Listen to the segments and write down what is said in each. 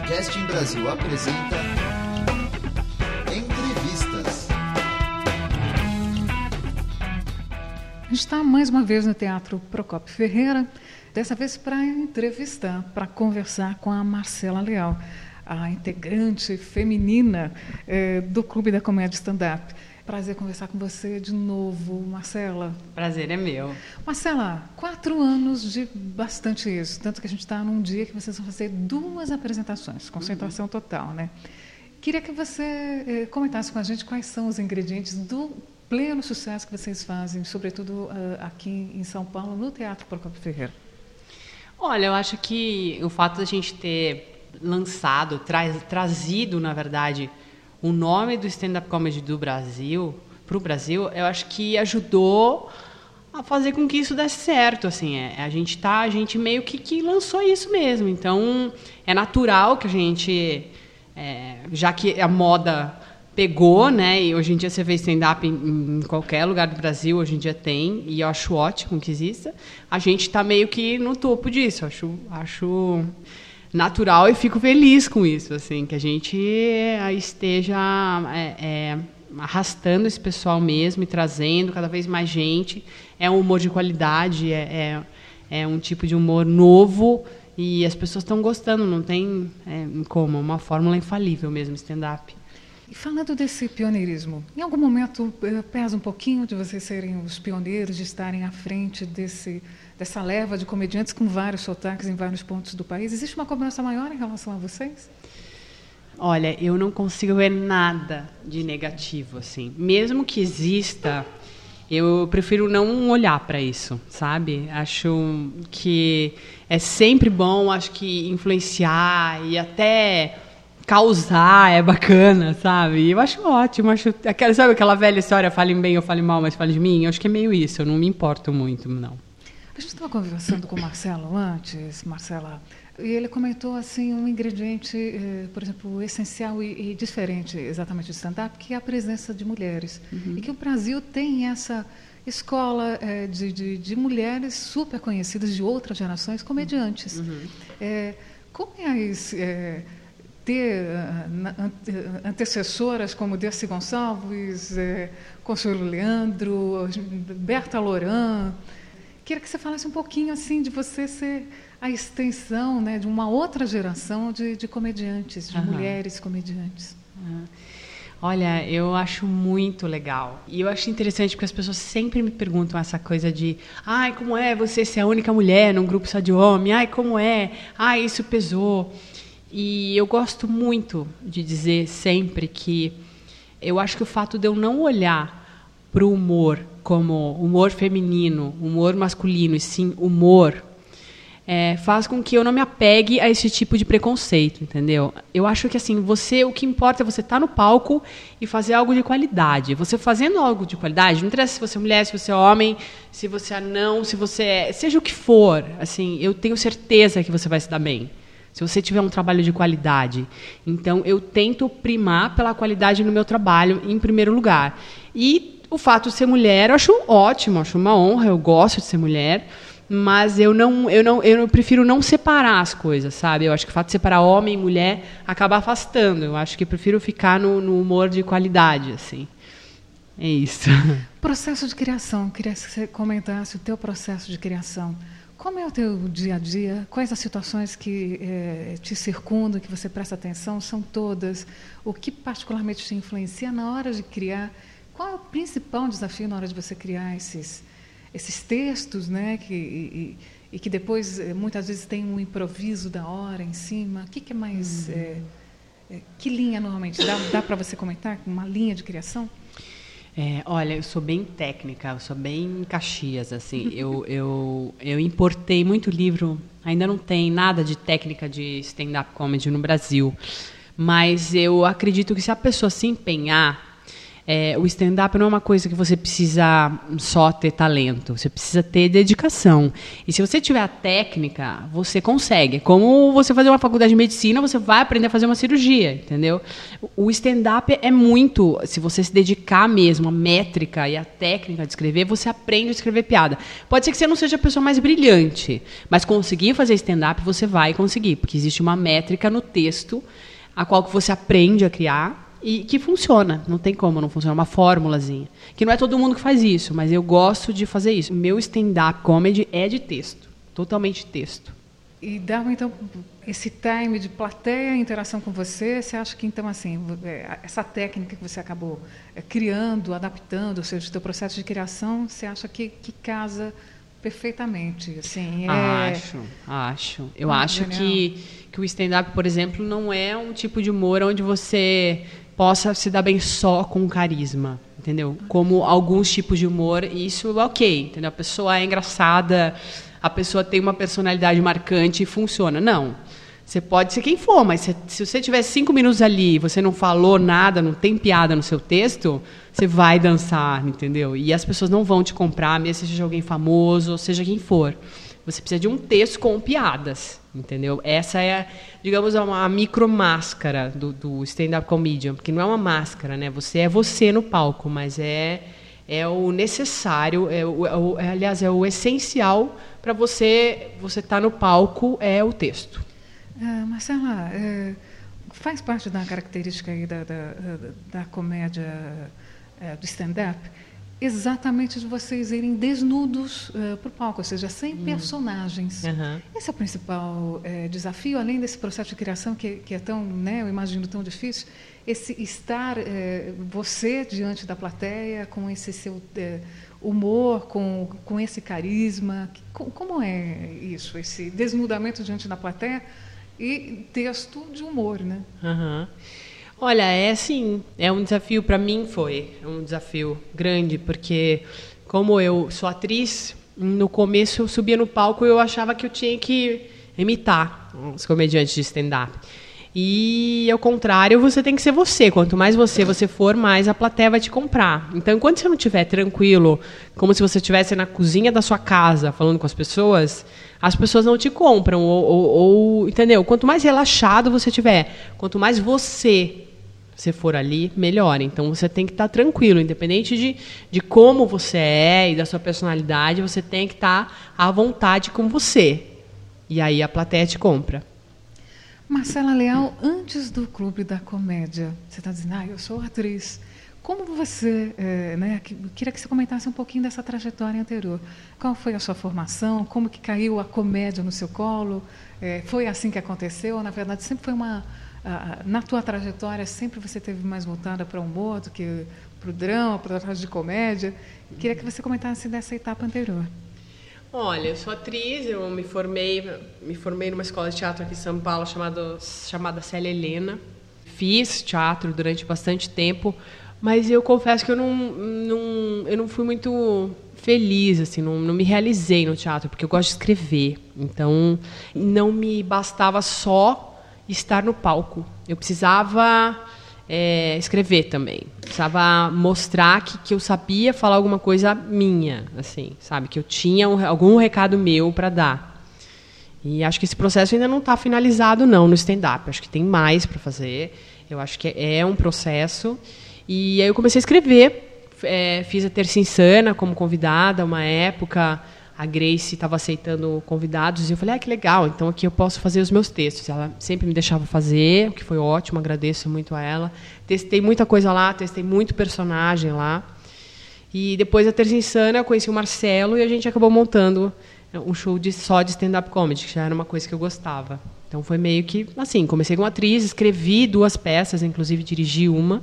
Podcasting Brasil apresenta Entrevistas. A gente está mais uma vez no Teatro Procópio Ferreira, dessa vez para entrevistar, para conversar com a Marcela Leal, a integrante feminina do Clube da Comédia Stand-Up. Prazer conversar com você de novo, Marcela. Prazer é meu. Marcela, 4 anos de bastante isso, tanto que a gente está num dia que vocês vão fazer 2 apresentações, concentração total, né? Queria que você comentasse com a gente quais são os ingredientes do pleno sucesso que vocês fazem, sobretudo aqui em São Paulo, no Teatro Procópio Ferreira. Olha, eu acho que o fato de a gente ter lançado, trazido, na verdade, o nome do stand-up comedy do Brasil para o Brasil, eu acho que ajudou a fazer com que isso desse certo. Assim, a gente meio que lançou isso mesmo. Então, é natural que a gente, já que a moda pegou, né? E hoje em dia você vê stand-up em qualquer lugar do Brasil, hoje em dia tem, e eu acho ótimo que exista. A gente está meio que no topo disso. Acho natural e fico feliz com isso, assim, que a gente esteja arrastando esse pessoal mesmo e trazendo cada vez mais gente. É um humor de qualidade, é um tipo de humor novo e as pessoas estão gostando, não tem como, uma fórmula infalível mesmo, stand-up. E falando desse pioneirismo, em algum momento pesa um pouquinho de vocês serem os pioneiros, de estarem à frente dessa leva de comediantes com vários sotaques em vários pontos do país? Existe uma cobrança maior em relação a vocês? Olha, eu não consigo ver nada de negativo, assim. Mesmo que exista, eu prefiro não olhar para isso, sabe? Acho que é sempre bom, acho que influenciar e até causar é bacana, sabe? Eu acho ótimo, sabe aquela velha história, falem bem ou falem mal, mas falem de mim? Eu acho que é meio isso, eu não me importo muito, não. A gente estava conversando com o Marcelo antes, Marcela, e ele comentou assim um ingrediente, por exemplo, essencial e diferente exatamente do stand-up, que é a presença de mulheres. E que o Brasil tem essa escola de mulheres super conhecidas de outras gerações, comediantes. Como é ter antecessoras como Dercy Gonçalves, Consuelo Leandro, Berta Loran. Queria que você falasse um pouquinho assim de você ser a extensão, né, de uma outra geração de comediantes, de mulheres comediantes. Olha, eu acho muito legal. E eu acho interessante porque as pessoas sempre me perguntam essa coisa de como é você ser a única mulher num grupo só de homem? Como é? Isso pesou. E eu gosto muito de dizer sempre que eu acho que o fato de eu não olhar para o humor como humor feminino, humor masculino, e sim humor, faz com que eu não me apegue a esse tipo de preconceito, entendeu? Eu acho que assim, o que importa é você estar no palco e fazer algo de qualidade. Você fazendo algo de qualidade, não interessa se você é mulher, se você é homem, se você é anão, se você seja o que for, assim, eu tenho certeza que você vai se dar bem. Se você tiver um trabalho de qualidade. Então, eu tento primar pela qualidade no meu trabalho, em primeiro lugar. E o fato de ser mulher, eu acho ótimo, acho uma honra, eu gosto de ser mulher, mas eu prefiro não separar as coisas, sabe? Eu acho que o fato de separar homem e mulher acaba afastando. Eu acho que eu prefiro ficar no humor de qualidade, assim. É isso. Processo de criação. Queria que você comentasse o teu processo de criação. Como é o teu dia a dia? Quais as situações que te circundam, que você presta atenção? São todas. O que particularmente te influencia na hora de criar? Qual é o principal desafio na hora de você criar esses textos, né? E que depois, muitas vezes, tem um improviso da hora em cima? O que é mais... que linha, normalmente? Dá para você comentar uma linha de criação? Olha, eu sou bem técnica, eu sou bem Caxias, assim. Eu importei muito livro, ainda não tem nada de técnica de stand-up comedy no Brasil, mas eu acredito que se a pessoa se empenhar, O stand-up não é uma coisa que você precisa só ter talento, você precisa ter dedicação. E se você tiver a técnica, você consegue. Como você fazer uma faculdade de medicina, você vai aprender a fazer uma cirurgia, entendeu? O stand-up é muito, se você se dedicar mesmo, a métrica e a técnica de escrever, você aprende a escrever piada. Pode ser que você não seja a pessoa mais brilhante, mas conseguir fazer stand-up, você vai conseguir, porque existe uma métrica no texto, a qual que você aprende a criar, e que funciona, não tem como não funcionar, uma fórmulazinha. Que não é todo mundo que faz isso, mas eu gosto de fazer isso. O meu stand-up comedy é de texto, totalmente texto. E dava, então, esse time de plateia, interação com você, você acha que, então, assim, essa técnica que você acabou criando, adaptando, ou seja, o seu processo de criação, você acha que casa perfeitamente? Assim, Acho. Eu acho que o stand-up, por exemplo, não é um tipo de humor onde você possa se dar bem só com carisma, entendeu? Como alguns tipos de humor, isso é ok, entendeu? A pessoa é engraçada, a pessoa tem uma personalidade marcante e funciona. Não. Você pode ser quem for, mas se você tiver 5 minutos ali e você não falou nada, não tem piada no seu texto, você vai dançar, entendeu? E as pessoas não vão te comprar, mesmo seja alguém famoso, ou seja quem for. Você precisa de um texto com piadas, entendeu? Essa é, digamos, a micro-máscara do stand-up comedian, porque não é uma máscara, né? Você é você no palco, mas é o necessário, aliás, é o essencial para você estar no palco, é o texto. Marcela, faz parte da característica aí da comédia, do stand-up, exatamente de vocês irem desnudos para o palco, ou seja, sem personagens. Uhum. Esse é o principal desafio, além desse processo de criação que é tão, né, eu imagino, tão difícil, esse estar você diante da plateia, com esse seu humor, com esse carisma. Como é isso, esse desnudamento diante da plateia e texto de humor, né? Uhum. Olha, é um desafio, para mim é um desafio grande, porque como eu sou atriz, no começo eu subia no palco e eu achava que eu tinha que imitar os comediantes de stand-up. E, ao contrário, você tem que ser você. Quanto mais você for, mais a plateia vai te comprar. Então, enquanto você não estiver tranquilo, como se você estivesse na cozinha da sua casa falando com as pessoas não te compram. Ou entendeu? Quanto mais relaxado você estiver, quanto mais você for ali, melhor. Então, você tem que estar tranquilo. Independente de como você é e da sua personalidade, você tem que estar à vontade com você. E aí a plateia te compra. Marcela Leal, antes do Clube da Comédia, você está dizendo, eu sou atriz. Como você, queria que você comentasse um pouquinho dessa trajetória anterior. Qual foi a sua formação? Como que caiu a comédia no seu colo? Foi assim que aconteceu? Na verdade, sempre foi na tua trajetória, sempre você esteve mais voltada para o humor do que para o drama, para a trajetória de comédia. Queria que você comentasse dessa etapa anterior. Olha, eu sou atriz, eu me formei numa escola de teatro aqui em São Paulo chamada Célia Helena. Fiz teatro durante bastante tempo, mas eu confesso que eu não fui muito feliz, assim, não me realizei no teatro, porque eu gosto de escrever. Então, não me bastava só estar no palco. Eu precisava escrever também. Precisava mostrar que eu sabia falar alguma coisa minha, assim, sabe? Que eu tinha algum recado meu para dar. E acho que esse processo ainda não está finalizado, não, no stand-up. Acho que tem mais para fazer. Eu acho que é um processo. E aí eu comecei a escrever. Fiz a Terça Insana como convidada, uma época. A Grace estava aceitando convidados e eu falei, que legal, então aqui eu posso fazer os meus textos. Ela sempre me deixava fazer, o que foi ótimo, agradeço muito a ela. Testei muita coisa lá, testei muito personagem lá. E depois da Terça Insana eu conheci o Marcelo e a gente acabou montando um show só de stand-up comedy, que já era uma coisa que eu gostava. Então foi meio que assim, comecei como atriz, escrevi 2 peças, inclusive dirigi uma,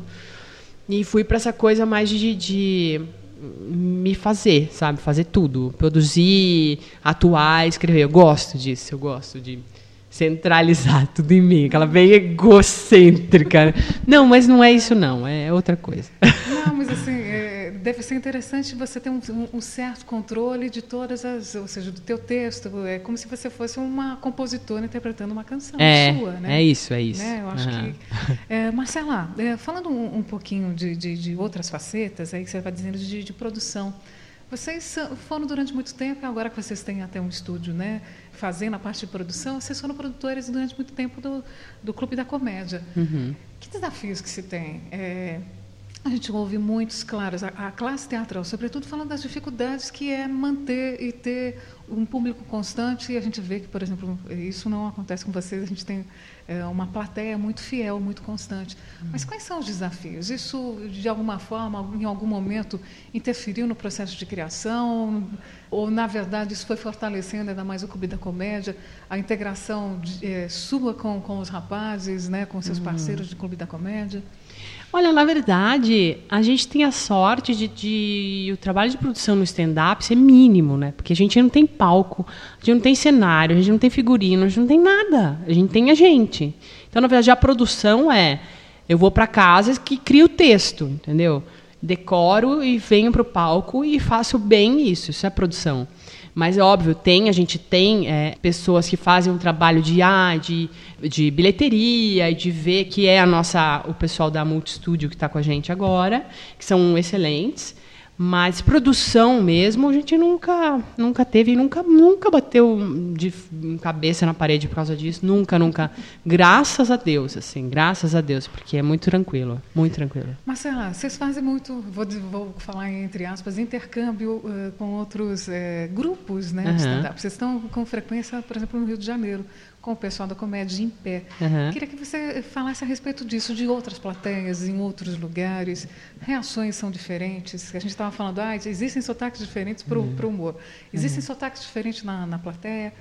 e fui para essa coisa mais de me fazer, sabe? Fazer tudo. Produzir, atuar, escrever. Eu gosto disso. Eu gosto de centralizar tudo em mim. Aquela bem egocêntrica. Não, mas não é isso, não. É outra coisa. Não, mas assim, deve ser interessante você ter um certo controle de todas as, ou seja, do teu texto. É como se você fosse uma compositora interpretando uma canção sua, né? É isso. Né? Eu acho que... Marcela, falando um pouquinho de outras facetas, aí que você vai dizendo de produção. Vocês foram durante muito tempo, agora que vocês têm até um estúdio, né, fazendo a parte de produção, vocês foram produtores durante muito tempo do Clube da Comédia. Uhum. Que desafios que se tem? A gente ouve muitos, claro, a classe teatral, sobretudo falando das dificuldades que é manter e ter um público constante, e a gente vê que, por exemplo, isso não acontece com vocês, a gente tem uma plateia muito fiel, muito constante. Mas quais são os desafios? Isso, de alguma forma, em algum momento, interferiu no processo de criação? Ou, na verdade, isso foi fortalecendo ainda mais o Clube da Comédia, a integração sua com os rapazes, né, com seus parceiros do Clube da Comédia? Olha, na verdade, a gente tem a sorte de o trabalho de produção no stand-up ser mínimo, né? Porque a gente não tem palco, a gente não tem cenário, a gente não tem figurino, a gente não tem nada. A gente tem a gente. Então, na verdade, a produção eu vou para casa que crio o texto, entendeu? Decoro e venho para o palco e faço bem isso. Isso é produção. Mas é óbvio, a gente tem pessoas que fazem um trabalho de bilheteria e de ver que é o pessoal da Multistúdio que está com a gente agora, que são excelentes. Mas produção mesmo, a gente nunca teve, nunca bateu de cabeça na parede por causa disso. Nunca. Graças a Deus, porque é muito tranquilo, muito tranquilo. Marcela, vocês fazem muito, vou falar entre aspas, intercâmbio com outros grupos, né, de stand-up. Vocês estão com frequência, por exemplo, no Rio de Janeiro, com o pessoal da Comédia em Pé. Queria que você falasse a respeito disso, de outras plateias, em outros lugares. Reações são diferentes. A gente estava falando, existem sotaques diferentes para o humor. Existem sotaques diferentes na plateia.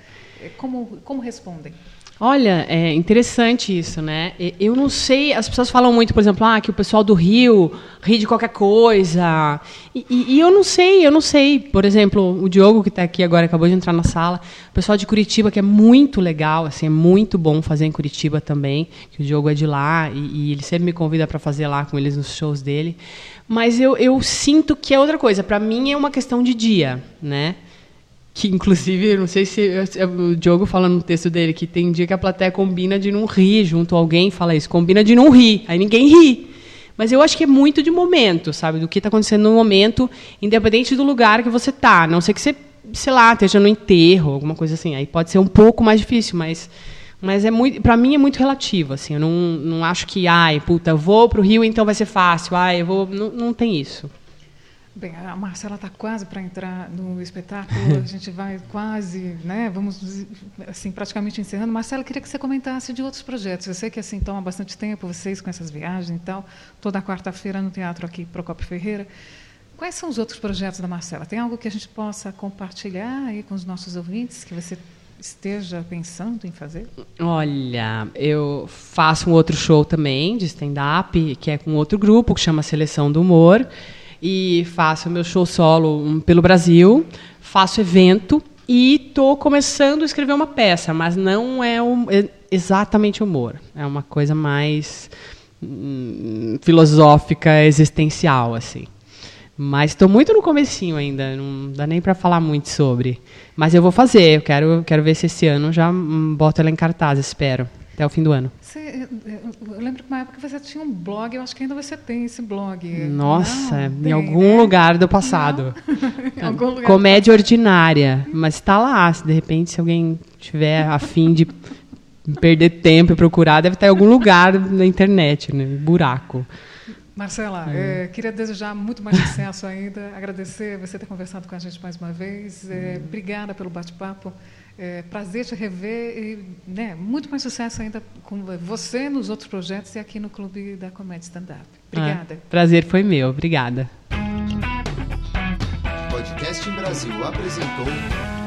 Como respondem? Olha, é interessante isso, né? Eu não sei, as pessoas falam muito, por exemplo, que o pessoal do Rio ri de qualquer coisa. E eu não sei. Por exemplo, o Diogo, que está aqui agora, acabou de entrar na sala, o pessoal de Curitiba, que é muito legal, assim, é muito bom fazer em Curitiba também, que o Diogo é de lá, e ele sempre me convida para fazer lá com eles nos shows dele. Mas eu sinto que é outra coisa. Para mim é uma questão de dia, né? Que, inclusive, não sei se o Diogo fala no texto dele que tem dia que a plateia combina de não rir junto a alguém, fala isso, combina de não rir, aí ninguém ri. Mas eu acho que é muito de momento, sabe? Do que está acontecendo no momento, independente do lugar que você está. A não ser que você, sei lá, esteja no enterro, alguma coisa assim. Aí pode ser um pouco mais difícil, mas é muito, para mim é muito relativo. Assim, eu não acho que, eu vou para o Rio, então vai ser fácil. Não tem isso. Bem, a Marcela está quase para entrar no espetáculo, a gente vai quase, né, vamos assim, praticamente encerrando. Marcela, queria que você comentasse de outros projetos. Eu sei que assim, toma bastante tempo, vocês com essas viagens e tal, toda quarta-feira no teatro aqui, Procópio Ferreira. Quais são os outros projetos da Marcela? Tem algo que a gente possa compartilhar aí com os nossos ouvintes, que você esteja pensando em fazer? Olha, eu faço um outro show também, de stand-up, que é com outro grupo, que chama Seleção do Humor. E faço meu show solo pelo Brasil, faço evento e estou começando a escrever uma peça, mas não é exatamente humor. É uma coisa mais filosófica, existencial, assim. Mas estou muito no comecinho ainda, não dá nem para falar muito sobre. Mas eu vou fazer, eu quero ver se esse ano já boto ela em cartaz, espero. Até o fim do ano. Eu lembro que uma época você tinha um blog, eu acho que ainda você tem esse blog. Nossa, em algum lugar do passado. Em algum lugar Comédia Ordinária. Mas está lá, de repente, se alguém tiver a fim de perder tempo e procurar, deve estar em algum lugar na internet, né? Buraco. Marcela, queria desejar muito mais sucesso ainda, agradecer você ter conversado com a gente mais uma vez. Obrigada pelo bate-papo. Prazer te rever e, né, muito mais sucesso ainda com você nos outros projetos e aqui no Clube da Comédia Stand-Up. Obrigada. Prazer foi meu. Obrigada. Podcast em Brasil apresentou